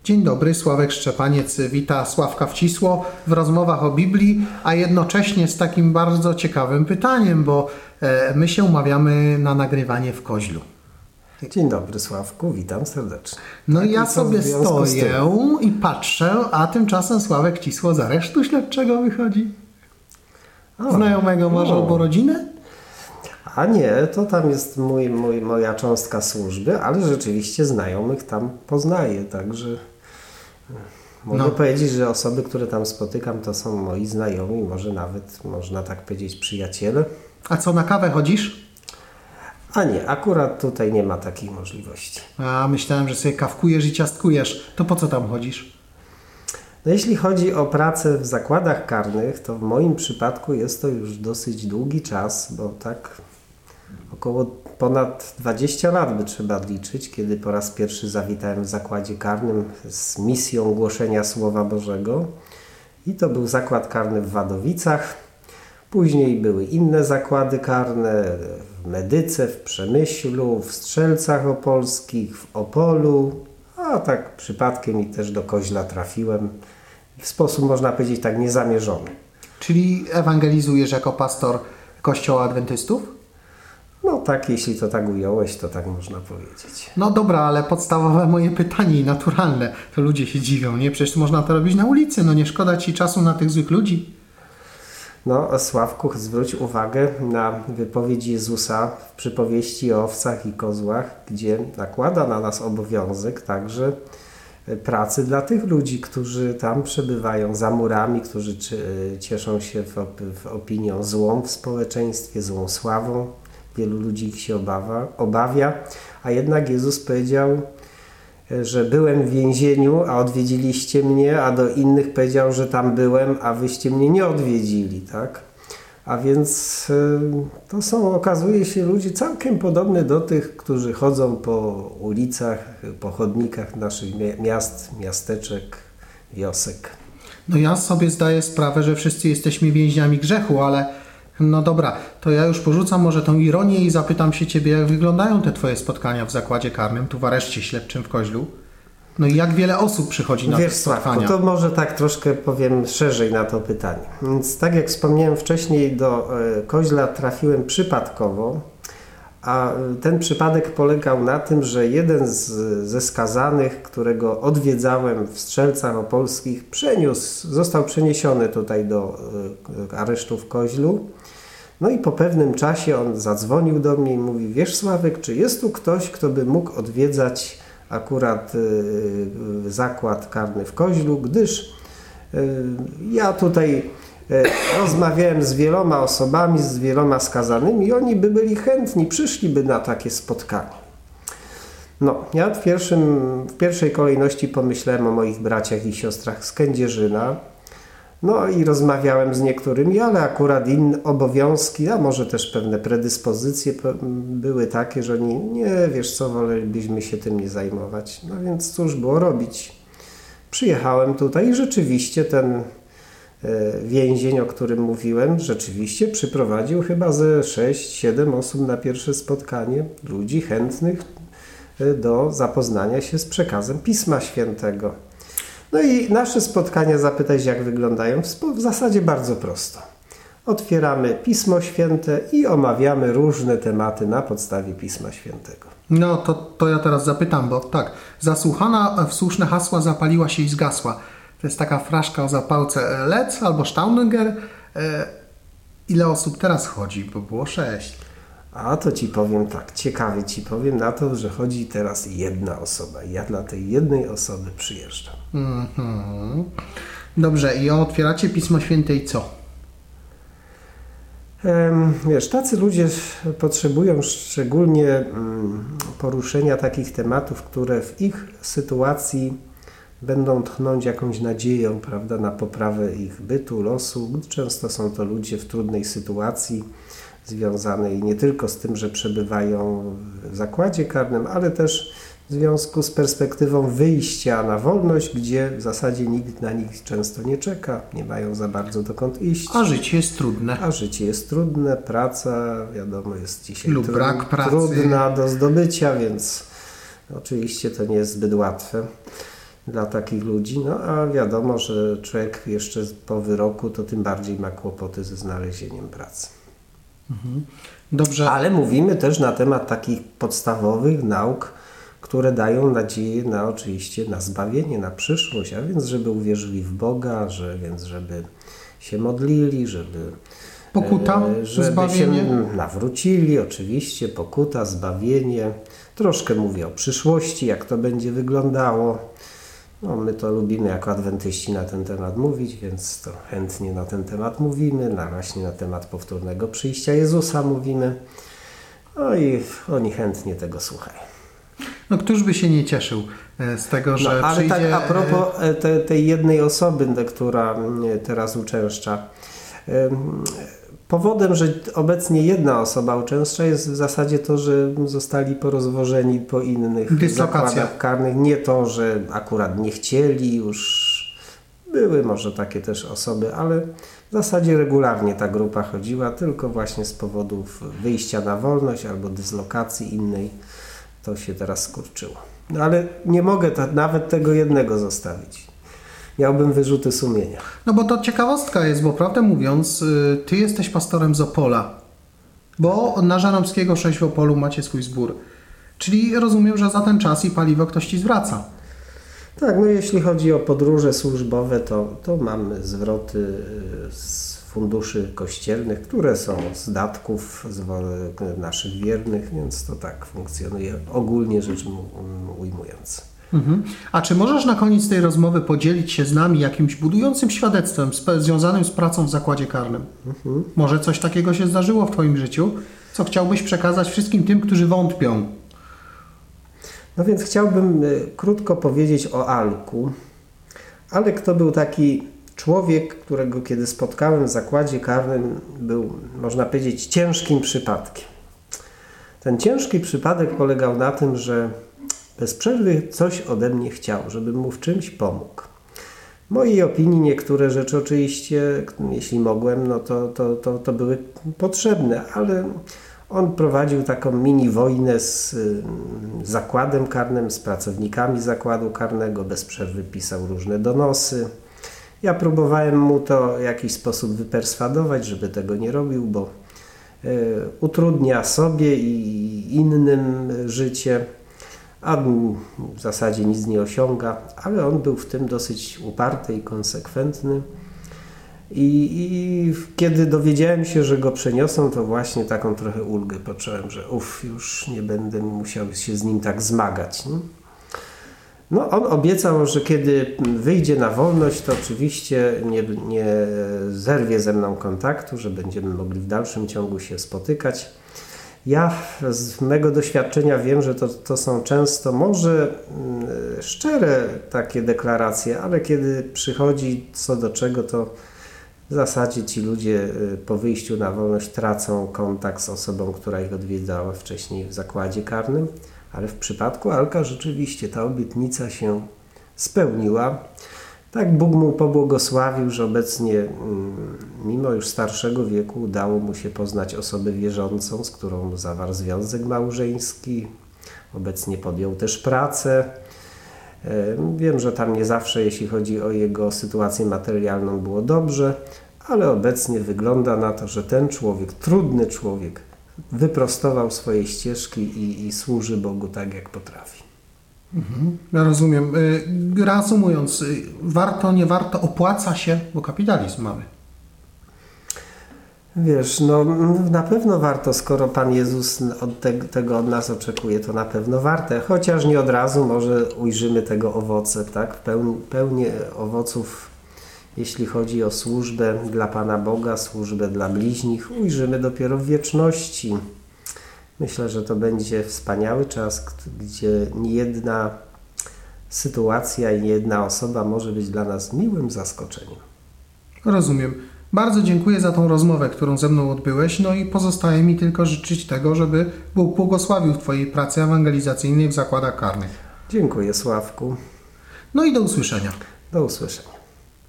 Dzień dobry, Sławek Szczepaniec wita Sławka Wcisło w rozmowach o Biblii, a jednocześnie z takim bardzo ciekawym pytaniem, bo my się umawiamy na nagrywanie w Koźlu. Dzień dobry, Sławku, witam serdecznie. No i ja sobie stoję i patrzę, a tymczasem Sławek Wcisło z aresztu śledczego wychodzi. Znajomego masz albo rodzinę? A nie, to tam jest moja cząstka służby, ale rzeczywiście znajomych tam poznaję, także mogę powiedzieć, że osoby, które tam spotykam, to są moi znajomi, może nawet można tak powiedzieć przyjaciele. A co, na kawę chodzisz? A nie, akurat tutaj nie ma takich możliwości. A myślałem, że sobie kawkujesz i ciastkujesz. To po co tam chodzisz? No jeśli chodzi o pracę w zakładach karnych, to w moim przypadku jest to już dosyć długi czas, bo tak około ponad 20 lat by trzeba liczyć, kiedy po raz pierwszy zawitałem w zakładzie karnym z misją głoszenia Słowa Bożego. I to był zakład karny w Wadowicach. Później były inne zakłady karne w Medyce, w Przemyślu, w Strzelcach Opolskich, w Opolu. A tak przypadkiem i też do Koźla trafiłem w sposób, można powiedzieć, tak niezamierzony. Czyli ewangelizujesz jako pastor Kościoła Adwentystów? No tak, jeśli to tak ująłeś, to tak można powiedzieć. No dobra, ale podstawowe moje pytanie i naturalne. To ludzie się dziwią, nie? Przecież można to robić na ulicy, no nie szkoda ci czasu na tych złych ludzi? No, Sławku, zwróć uwagę na wypowiedź Jezusa w przypowieści o owcach i kozłach, gdzie nakłada na nas obowiązek także pracy dla tych ludzi, którzy tam przebywają za murami, którzy cieszą się opinią złą w społeczeństwie, złą sławą. Wielu ludzi ich się obawia, a jednak Jezus powiedział, że byłem w więzieniu, a odwiedziliście mnie, a do innych powiedział, że tam byłem, a wyście mnie nie odwiedzili, tak? A więc to są, okazuje się, ludzie całkiem podobni do tych, którzy chodzą po ulicach, po chodnikach naszych miast, miasteczek, wiosek. No ja sobie zdaję sprawę, że wszyscy jesteśmy więźniami grzechu, ale no dobra, to ja już porzucam może tą ironię i zapytam się Ciebie, jak wyglądają te Twoje spotkania w zakładzie karnym, tu w areszcie śledczym w Koźlu. No i jak wiele osób przychodzi na te spotkania? Sławku, to może tak troszkę powiem szerzej na to pytanie. Więc tak jak wspomniałem wcześniej, do Koźla trafiłem przypadkowo, a ten przypadek polegał na tym, że jeden ze skazanych, którego odwiedzałem w Strzelcach Opolskich, został przeniesiony tutaj do aresztu w Koźlu. No i po pewnym czasie on zadzwonił do mnie i mówi: wiesz, Sławek, czy jest tu ktoś, kto by mógł odwiedzać akurat zakład karny w Koźlu, gdyż ja tutaj rozmawiałem z wieloma osobami, z wieloma skazanymi i oni by byli chętni, przyszliby na takie spotkanie. No, ja w pierwszej kolejności pomyślałem o moich braciach i siostrach z Kędzierzyna. No i rozmawiałem z niektórymi, ale akurat inne obowiązki, a może też pewne predyspozycje były takie, że oni, nie, wiesz co, wolelibyśmy się tym nie zajmować. No więc cóż było robić? Przyjechałem tutaj i rzeczywiście ten więzień, o którym mówiłem, rzeczywiście przyprowadził chyba ze 6-7 osób na pierwsze spotkanie, ludzi chętnych do zapoznania się z przekazem Pisma Świętego. No i nasze spotkania, zapytać jak wyglądają, w zasadzie bardzo prosto. Otwieramy Pismo Święte i omawiamy różne tematy na podstawie Pisma Świętego. No to ja teraz zapytam, bo tak, zasłuchana w słuszne hasła zapaliła się i zgasła. To jest taka fraszka o zapałce Lec albo Stauninger. Ile osób teraz chodzi? Bo było 6. A to Ci powiem tak, ciekawie Ci powiem na to, że chodzi teraz jedna osoba. Ja dla tej jednej osoby przyjeżdżam. Dobrze, i otwieracie Pismo Święte i co? Wiesz, tacy ludzie potrzebują szczególnie poruszenia takich tematów, które w ich sytuacji będą tchnąć jakąś nadzieją, prawda, na poprawę ich bytu, losu. Często są to ludzie w trudnej sytuacji, związanej nie tylko z tym, że przebywają w zakładzie karnym, ale też w związku z perspektywą wyjścia na wolność, gdzie w zasadzie nikt na nich często nie czeka, nie mają za bardzo dokąd iść. A życie jest trudne. Praca, wiadomo, jest dzisiaj lub brak pracy. Trudna do zdobycia, więc oczywiście to nie jest zbyt łatwe. dla takich ludzi. No a wiadomo, że człowiek jeszcze po wyroku to tym bardziej ma kłopoty ze znalezieniem pracy. Dobrze. Ale mówimy też na temat takich podstawowych nauk, które dają nadzieję na oczywiście na zbawienie, na przyszłość, a więc żeby uwierzyli w Boga, żeby się modlili, żeby zbawienie. się nawrócili, oczywiście, pokuta, zbawienie. Troszkę mówię o przyszłości, jak to będzie wyglądało. No, my to lubimy jako adwentyści na ten temat mówić, więc to chętnie na ten temat mówimy, właśnie na temat powtórnego przyjścia Jezusa mówimy. No i oni chętnie tego słuchają. No któż by się nie cieszył z tego, że ale przyjdzie... tak a propos tej jednej osoby, która teraz uczęszcza. Powodem, że obecnie jedna osoba uczęszcza, jest w zasadzie to, że zostali porozwożeni po innych zakładach karnych. Nie to, że akurat nie chcieli, już były może takie też osoby, ale w zasadzie regularnie ta grupa chodziła, tylko właśnie z powodów wyjścia na wolność albo dyslokacji innej to się teraz skurczyło. No ale nie mogę nawet tego jednego zostawić. Miałbym wyrzuty sumienia. No bo to ciekawostka jest, bo prawdę mówiąc, ty jesteś pastorem z Opola, bo na Żaromskiego 6 w Opolu macie swój zbór. Czyli rozumiem, że za ten czas i paliwo ktoś ci zwraca. Tak, no jeśli chodzi o podróże służbowe, to mamy zwroty z funduszy kościelnych, które są z datków naszych wiernych, więc to tak funkcjonuje ogólnie rzecz ujmując. A czy możesz na koniec tej rozmowy podzielić się z nami jakimś budującym świadectwem związanym z pracą w zakładzie karnym? Może coś takiego się zdarzyło w twoim życiu, co chciałbyś przekazać wszystkim tym, którzy wątpią? No więc chciałbym krótko powiedzieć o Alku. Alek to był taki człowiek, którego kiedy spotkałem w zakładzie karnym, był, można powiedzieć, ciężkim przypadkiem. Ten ciężki przypadek polegał na tym, że bez przerwy coś ode mnie chciał, żebym mu w czymś pomógł. W mojej opinii niektóre rzeczy oczywiście, jeśli mogłem, no to były potrzebne, ale on prowadził taką mini wojnę z zakładem karnym, z pracownikami zakładu karnego, bez przerwy pisał różne donosy. Ja próbowałem mu to w jakiś sposób wyperswadować, żeby tego nie robił, bo utrudnia sobie i innym życie, a w zasadzie nic nie osiąga, ale on był w tym dosyć uparty i konsekwentny. I kiedy dowiedziałem się, że go przeniosą, to właśnie taką trochę ulgę poczułem, że już nie będę musiał się z nim tak zmagać. Nie? No, on obiecał, że kiedy wyjdzie na wolność, to oczywiście nie zerwie ze mną kontaktu, że będziemy mogli w dalszym ciągu się spotykać. Ja z mego doświadczenia wiem, że to są często może szczere takie deklaracje, ale kiedy przychodzi co do czego, to w zasadzie ci ludzie po wyjściu na wolność tracą kontakt z osobą, która ich odwiedzała wcześniej w zakładzie karnym. Ale w przypadku Alka rzeczywiście ta obietnica się spełniła. Tak Bóg mu pobłogosławił, że obecnie mimo już starszego wieku udało mu się poznać osobę wierzącą, z którą zawarł związek małżeński. Obecnie podjął też pracę. Wiem, że tam nie zawsze, jeśli chodzi o jego sytuację materialną, było dobrze, ale obecnie wygląda na to, że ten człowiek, trudny człowiek, wyprostował swoje ścieżki i służy Bogu tak, jak potrafi. Ja rozumiem. Reasumując, warto, nie warto, opłaca się, bo kapitalizm mamy. Wiesz, no na pewno warto, skoro Pan Jezus tego od nas oczekuje, to na pewno warte, chociaż nie od razu może ujrzymy tego owoce, tak? Pełnię owoców, jeśli chodzi o służbę dla Pana Boga, służbę dla bliźnich, ujrzymy dopiero w wieczności. Myślę, że to będzie wspaniały czas, gdzie niejedna sytuacja i niejedna osoba może być dla nas miłym zaskoczeniem. Rozumiem. Bardzo dziękuję za tą rozmowę, którą ze mną odbyłeś, no i pozostaje mi tylko życzyć tego, żeby Bóg błogosławił w Twojej pracy ewangelizacyjnej w zakładach karnych. Dziękuję, Sławku. No i do usłyszenia. Do usłyszenia.